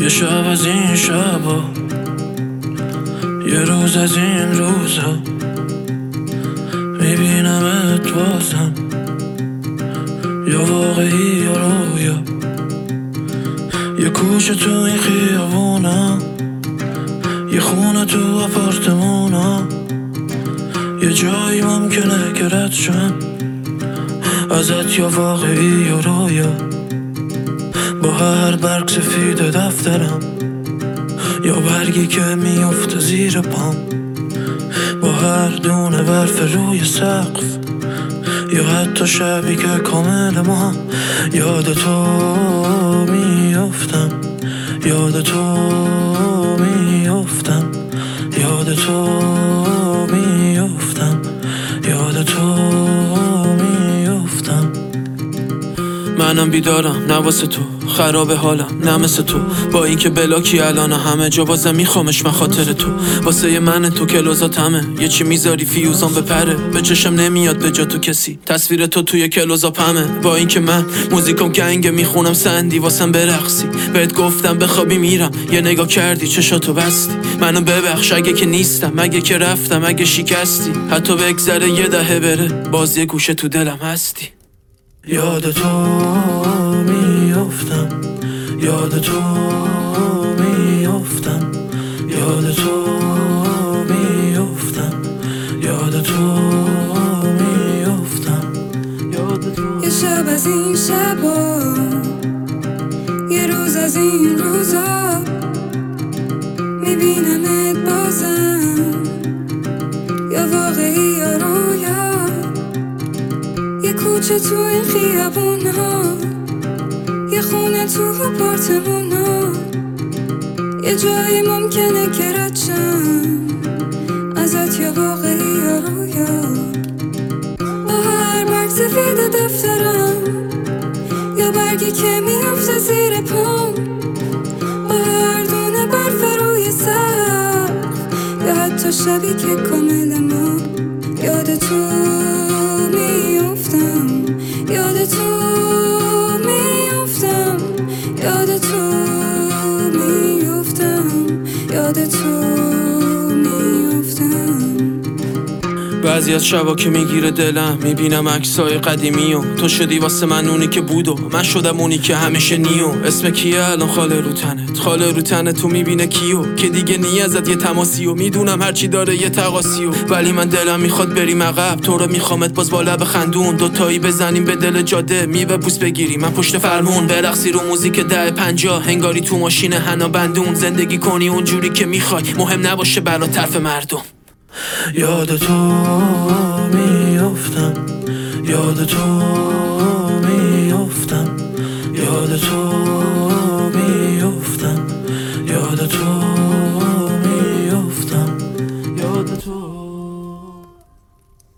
یه شب از این شبا، یه روز از این روزا، میبینمت بازم، یا واقعی یا رویا. یه کوچه تو این خیابونا، یه خونه تو آپارتمونا، یه جایی ممکنه که رد شم ازت، یا واقعی یا رویا. با هر برگ سفید دفترم، یا برگی که میفته زیر پام، با هر دونه برف روی سقف، یا حتی شبی که کامل ما. یاد تو میافتم، یاد تو میافتم، یاد تو میافتم، یاد تو میافتم. منم بیدارم نه واسه تو، خراب حالم نه مثل تو، با اینکه بلاکی الان همه جا بازم میخوامش، من خاطر تو. واسه من تو کلوزاتمه، یه چی میذاری فیوزان بپره، به چشم نمیاد به جا تو کسی، تصویر تو توی کلوزاپمه. با اینکه من موزیکم گنگه، میخونم سندی واسم برقصی، بهت گفتم بخوابی میرم، یه نگاه کردی چشاتو بستی. منو ببخش اگه که نیستم، اگه که رفتم، اگه شکستی، حتی بگذره یه دهه بره، باز یه گوشه تو دلم هستی. یاد تو میافتم، یاد تو میافتم، یاد تو میافتم، یاد تو میافتم، یاد تو. یه شب از این شبا، یه روز از این روزا، میبینمت بازم، یا واقعی یا رویا. یه کوچه تو این خیابونا، یه خونه تو آپارتمونا، یه جایی ممکنه که رد شم ازت، یا واقعی یا رویا. با هر برگ سفید دفترم، یا برگی که میفته زیر پام، با هر دونه برف روی سقف، یا حتی شبی که کامل ما. یاد تو میافتم، یاد تو میافتم، یاد تو میافتم، یاد تو میافتم. بعضی از شبا که میگیره دلم، میبینم عکسای قدیمی و تو شدی واسه من اونی که بود و من شدم اونی که همیشه نیو. اسم کیه الان خاله رو تنت، خاله رو تنت تو میبینه کیو، که دیگه نی ازت یه تماسی و میدونم هرچی داره یه تقاسی و، ولی من دلم میخواد بریم عقب، تو رو میخوامت باز با لب خندون، دوتایی بزنیم به دل جاده، میوه بوس بگیری من پشت فرمون، برقصی رو موزیک 10-50، هنگاری تو ماشین حنا بندون، زندگی کنی اونجوری که میخوای، مهم نباشه برا طرف مردم. یاد تو میافتم، یاد تو میافتم، یاد تو